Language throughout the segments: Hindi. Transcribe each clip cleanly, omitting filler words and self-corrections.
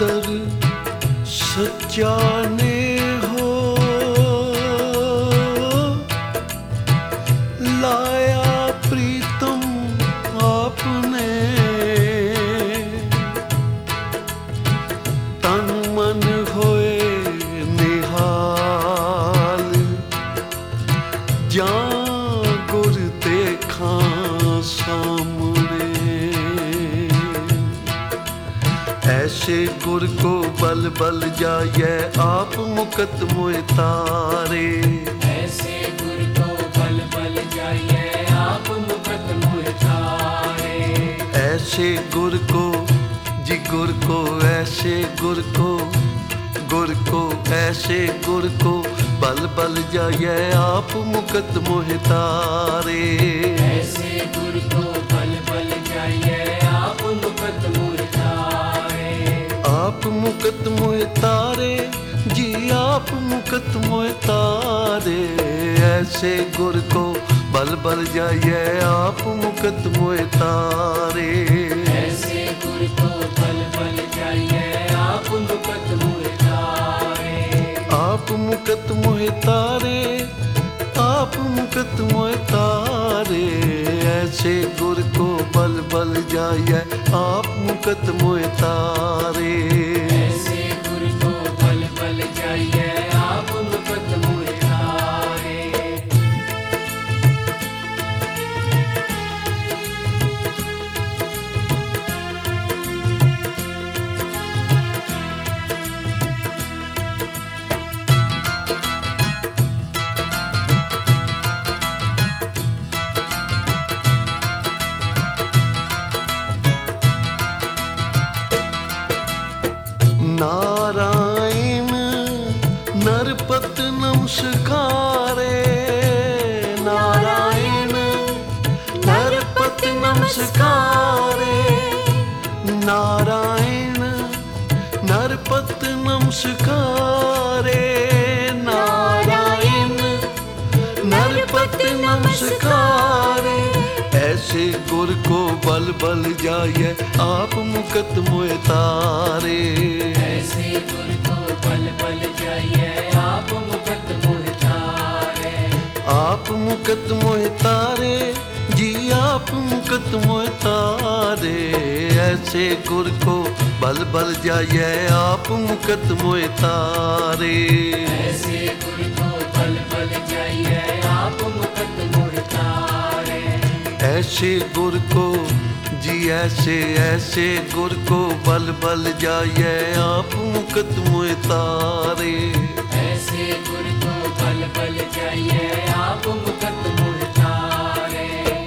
दर सच्चा ने हो लाया प्रीतम आपने तन मन होए निहाल जा गुर देखा सामने ऐसे गुर को बल बल जाए आप मुकत मोए तारे ऐसे गुर को बल बल जाइए आप मुकत मोए तारे ऐसे गुर को जी गुर को ऐसे गुर को ऐसे गुर को बल बल जाए आप मुकत मोहे तारे ऐसे गुर को बल बल जाइए आप मुकत मोए तारे आप मुकत मोहे तारे जी आप मुकत मोहे तारे ऐसे गुर को बल बल जाइए आप मुकत मोहे तारे ऐसे गुर को बल बल जाइए आप मुकत मोए तारे आप मुकत मोहे तारे आप मुकत मोहे तारे ऐसे गुर को बल बल जाइए आप मुकत मोहे तारे ऐसे गुर को बल बल जाइए आप मुकत मोए तारे नारायण नरपत नमस्कारे नारायण नरपत नमस्कारे नारायण नरपत नमस्कारे नारायण नरपत नमस्कारे ऐसे गुर को बल बल जाइए आप मुकत मोए तारे ऐसे गुर को बल बल जाइए आप मुकत मोए तारे आप मुकत मोए तारे जी आप मुकत मोए तारे ऐसे गुर को बल बल जाइए आप मुकत मोए तारे ऐसे गुर को बल बल जाइए आप मुकत मोए तारे ऐसे गुर को जी ऐसे गुर को बल बल जाइए आप मुकत मोए तारे ऐसे गुर को बल बल जाइए आप मुकत मोए तारे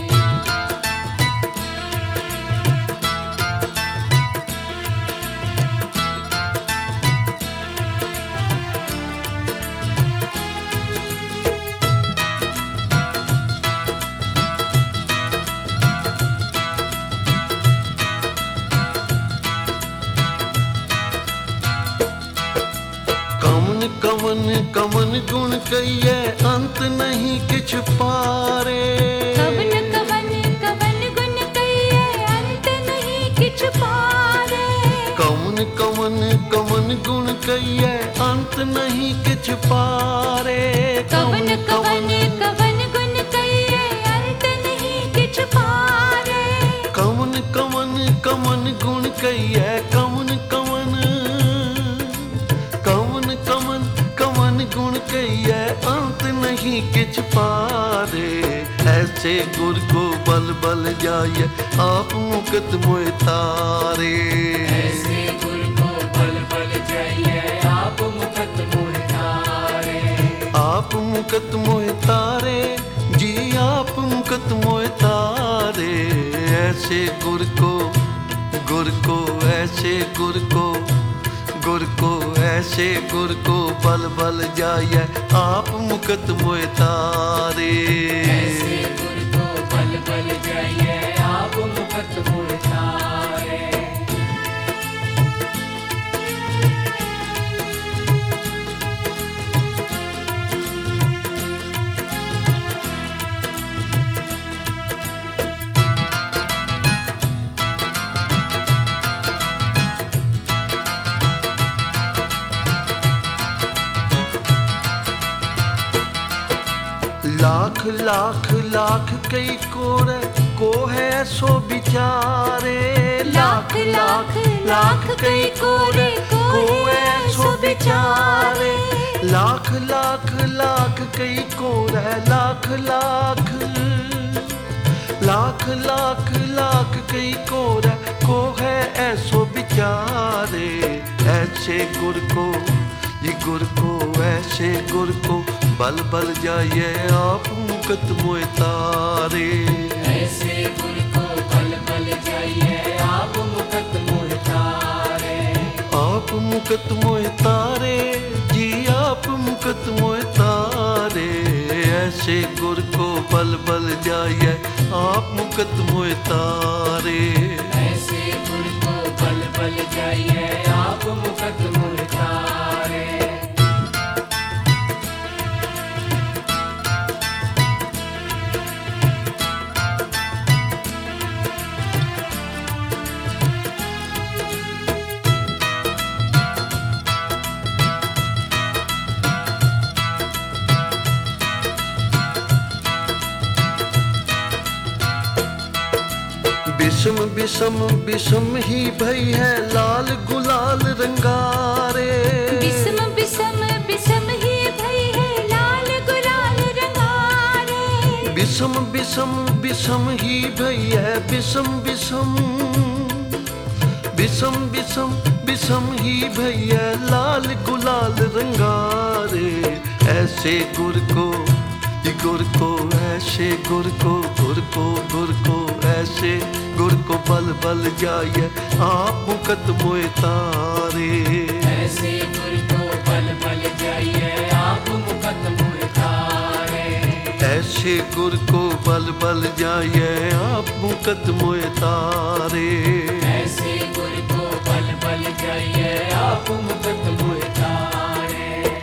कवन कवन गुण कहिए अंत नहीं किछ पारे कवन कवन कवन गुण कहिए अंत नहीं किछ पारे कवन कवन कवन गुण कहिए अंत नहीं किछ पारे कवन कवन कवन गुण कहिए अंत नहीं किछ पारे कवन कवन कवन गुण कहिए कवन कवन कवन कवन कवन गुण कहिए अंत नहीं किछ पारे ऐसे गुर को बल बल जाइए आप मुकत मोए तारे ऐसे गुर को बल बल जाइए आप मुकत मोए तारे आप मुकत मोए तारे जी आप मुकत मोए तारे ऐसे गुर को ऐसे ऐसे गुर को बल बल जाइए आप मुकत मोए तारे ऐसे गुर को बल बल जाइए आप मुकत मोए तारे लाख लाख लाख कई कोरे को है सो बिचारे लाख लाख लाख कई कोरे को है सो बेचारे लाख लाख लाख कई कोरे लाख लाख लाख लाख लाख कई कोरे को है ऐसो बिचारे ऐसे गुर को ये गुर को ऐसे गुर को बल बल जाइए आप मुकत मोए तारे ऐसे गुर को बल बल जाइए आप मुकत मोह तारे आप मुकत मोए तारे जी आप मुकत मोए तारे ऐसे गुर को बल बल जाइए आप मुकत मोए तारे ऐसे गुर को बल बल जाइए आप मुकत मोह तारे बिसम बिसम बिसम ही भई है लाल गुलाल रंगारे बिसम बिसम बिसम ही भई है लाल गुलाल रंगारे बिसम बिसम बिसम ही भई है बिसम बिसम बिसम बिसम बिसम ही भई है लाल गुलाल रंगारे ऐसे गुर को ये गुर को ऐसे गुर को ऐसे गुर को बल बल जाइए आप मुकत मोए तारे ऐसे गुर को बल बल जाइए आप मुकत मोह तारे ऐसे गुर को बल बल जाइए आप मुकत मोए तारे ऐसे गुर को बल बल जाइए आप मुकत मोह तारे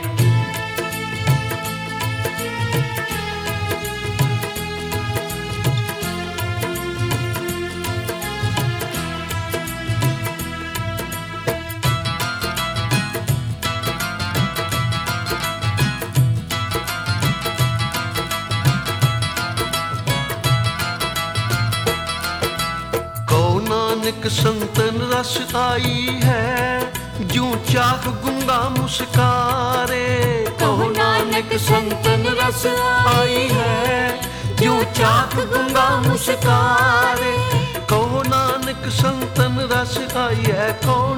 नानक संतन रस आई है जूं चाक गुंगा मुस्कारे कहो नानक संतन रस आई है जूं चाक गुंगा मुस्कारे कहो नानक संतन रस आई है कहो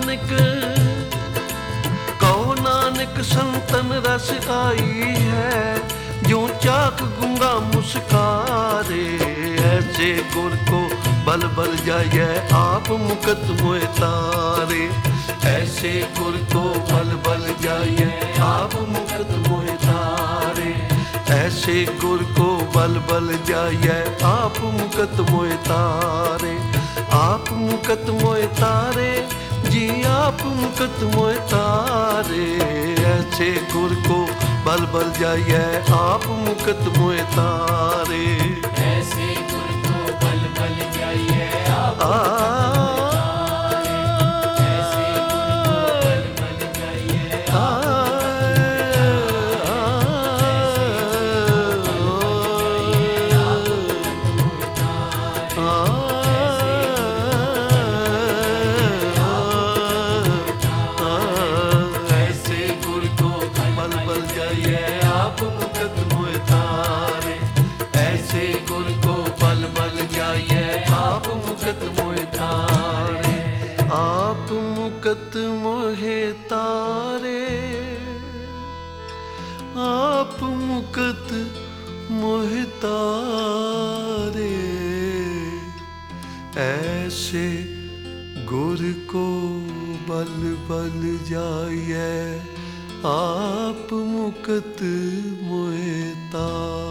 नानक संतन रस आई है जूं चाक गुंगा मुस्कारे ऐसे गुर को बल बल जाइए आप मुकत मोए तारे ऐसे गुर को बल बल जाइए आप मुकत मोए तारे ऐसे गुर को बल बल जाइए आप मुकत मोए तारे आप मुकत मोए तारे जी आप मुकत मोए तारे ऐसे गुर को बल बल जाइए आप मुकत मोए तारे ऐसे गुर को बल बल जाइए आप ऐसे गुर को बल बल जाइए ऐसे गुर को बल बल जाइए आप मुकत मोए तारे ऐसे गुर को बल बल जाइए आप मुकत मोए तारे आप मुकत मोहे तारे आप मुकत मोहे तारे ऐसे गुर को बल बल जाइए आप मुकत मोहे तारे।